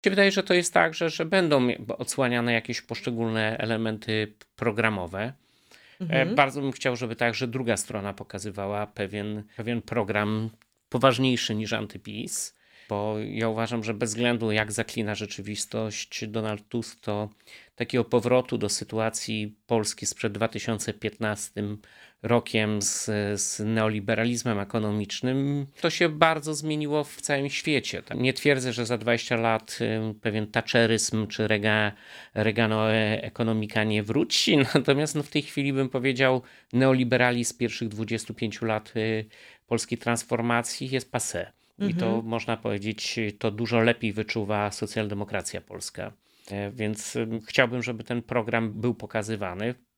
Mi się wydaje, że to jest tak, że będą odsłaniane jakieś poszczególne elementy programowe. Mhm. Bardzo bym chciał, żeby także druga strona pokazywała pewien program poważniejszy niż antyPiS, bo ja uważam, że bez względu jak zaklina rzeczywistość Donald Tusk, to takiego powrotu do sytuacji Polski sprzed 2015 rokiem z neoliberalizmem ekonomicznym, to się bardzo zmieniło w całym świecie. Nie twierdzę, że za 20 lat pewien thatcheryzm czy Reaganoekonomika nie wróci, natomiast w tej chwili bym powiedział, neoliberalizm pierwszych 25 lat polskiej transformacji jest passé. I to Mhm. można powiedzieć, to dużo lepiej wyczuwa socjaldemokracja polska. Więc chciałbym, żeby ten program był pokazywany.